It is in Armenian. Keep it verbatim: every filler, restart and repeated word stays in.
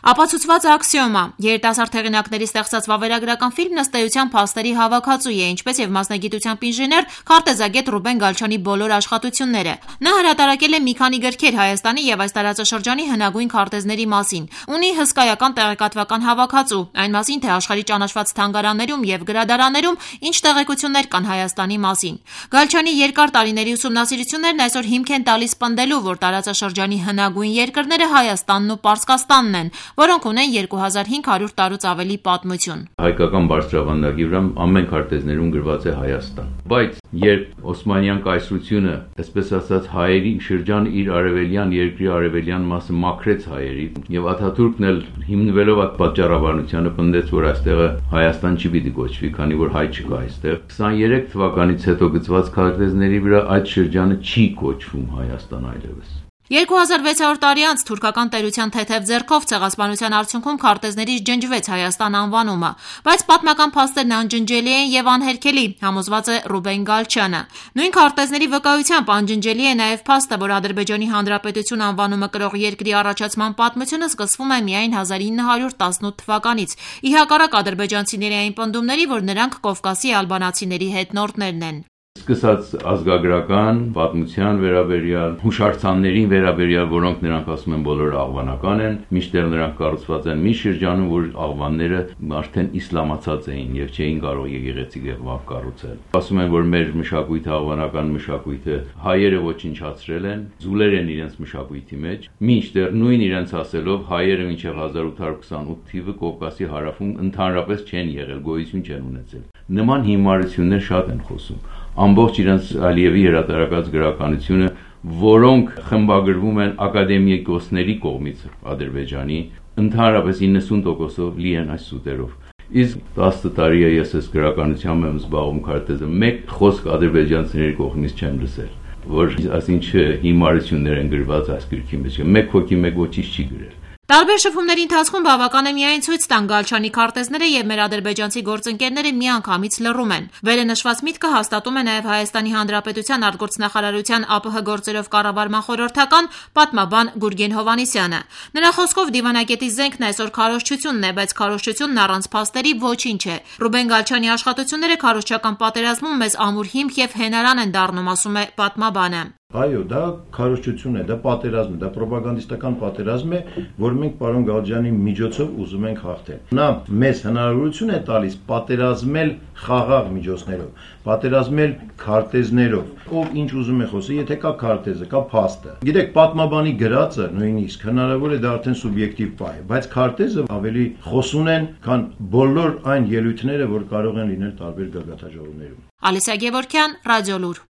Ապացուցված աքսիոմա, երիտասարդ հեղինակների ստեղծած վավերագրական ֆիլմն ըստ էության փաստերի հավաքածու է, ինչպես եւ մասնագիտությամբ ինժեներ, քարտեզագետ Ռուբեն Գալչյանի բոլոր աշխատությունները։ Նա հրատարակել է մի քանի գրքեր Հայաստանի եւ այս տարածաշրջանի հնագույն քարտեզների մասին։ Ունի հսկայական տեղեկատվական հավաքածու, այն մասին, թե աշխարհի ճանաչված թանգարաններում եւ գրադարաններում ինչ տեղեկություններ կան Հայաստանի մասին։ Գալչյանի երկար տարիների ուսումնասիրություններն այսօր հիմք են տալիս պնդելու, որ տարածաշրջանի հնագույն երկրները Հայաստանն ու Պարսկաստանն են, որոնք ունեն երկու հազար հինգ հարյուր տարուց ավելի պատմություն։ Հայկական բարձրավանդակի վրա ամեն քարտեզներում գրված է Հայաստան, բայց երբ Օսմանյան կայսրությունը, այսպես ասած, հայերի շրջան իր արևելյան երկրի արևելյան մասը մաքրեց հայերի, եւ Աթաթուրքն էլ հիմնվելով այդ պատճառաբանությանը պնդեց, որ այստեղը Հայաստան չի պիտի կոչվի, քանի որ հայ չկա այստեղ։ քսաներեք թվականից հետո գծված քարտեզների վրա այդ շրջանը չի կոչվում Հայաստան այլևս։ երկու հազար վեց հարյուր տարի անց թուրքական տերության թեթև ձեռքով ցեղասպանության արդյունքում քարտեզներից ջնջվեց Հայաստան անվանումը, բայց պատմական փաստերն անջնջելի են եւ անհերքելի, համոզված է Ռուբեն Գալչյանը։ Նույն քարտեզների վկայությամբ անջնջելի է նաեւ փաստը, որ Ադրբեջանի Հանրապետություն անվանումը կրող երկրի առաջացման պատմությունը սկսվում է միայն հազար ինը հարյուր տասնութ թվականից։ Ի հակառակ ադրբեջանցիների այն պնդումների, որ նրանք Կովկասի ալբանացիների հետնորդներն են։ Սկսած ազգագրական, պատմության վերաբերյալ, հուշարձաններին վերաբերյալ, որոնք նրանք ասում են բոլորը աղվանական են, մինչդեռ նրանք կառուցված են մի շրջանում, որ աղվանները արդեն իսլամացած էին եւ չէին կարող եկեղեցի եւ վաղ կառուցել։ Ասում են, որ մեր մշակույթը աղվանական մշակույթ է, հայերը ոչնչացրել են, զուլեր են իրենց մշակույթի մեջ, մինչդեռ նույն իրենց ասելով հայերը մինչեւ հազար ութ հարյուր քսանութ թիվը Կովկասի հարավում ընդհանրապես չեն եղել, գոյություն չեն ունեցել։ Նման հիմարություններ շատ են խոսում։ Ամբողջ իրենց Ալիևի հրատարակած գրականությունը, որոնք խմբագրվում են ակադեմիկոսների կողմից Ադրբեջանի, ընդհանրապես իննսուն տոկոսով լի են այս սուտերով։ Իսկ տասը տարի է ես այս գրականությամբ եմ զբաղվում քարտեզը, մեկ խոսք ադրբեջանցիների կողմից չեմ լսել, որ այսինչ հիմարություններ են գրված այս գրքի մեջ, մեկ հոգի մեկ ոչինչ չի գրել։ Տարբեր շփումների ընթացքում բավական է միայն ցույց տան Գալչյանի քարտեզները եւ մեր ադրբեջանցի գործընկերները միանգամից լռում են։ Վերը նշված միտքը հաստատում է նաեւ Հայաստանի Հանրապետության արտգործնախարարության ԱՊՀ գործերով կառավարման խորհրդական պատմաբան Գուրգեն Հովհաննիսյանը։ Նրա խոսքով դիվանագետի զենքն այսօր քարոզչությունն է, բայց քարոզչությունն առանց փաստերի ոչինչ է։ Ռուբեն Գալչյանի աշխատությունները քարոզչական պատերազմում մեզ ամուր հիմք եւ հենարան են դառնում, ասում է պատմաբանը։ Այո, դա քարոզչություն է, դա պատերազմ է, դա պրոպագանդիստական պատերազմ է, որ մենք պարոն Գալչյանի միջոցով ուզում ենք հաղթել։ Նա մեզ հնարավորություն է տալիս պատերազմել խաղաղ միջոցներով, պատերազմել քարտեզներով։ Ով ինչ ուզում է խոսի, եթե կա քարտեզը, կա փաստը։ Գիտեք, պատմաբանի գրածը նույնիսկ հնարավոր է դա արդեն սուբյեկտիվ բան է, բայց քարտեզը ավելի խոսուն են, քան բոլոր այն ելույթները, որ կարող են լինել տարբեր գագաթաժողովներում։ Ալիսա Գևորգյան, Ռադիոլուր։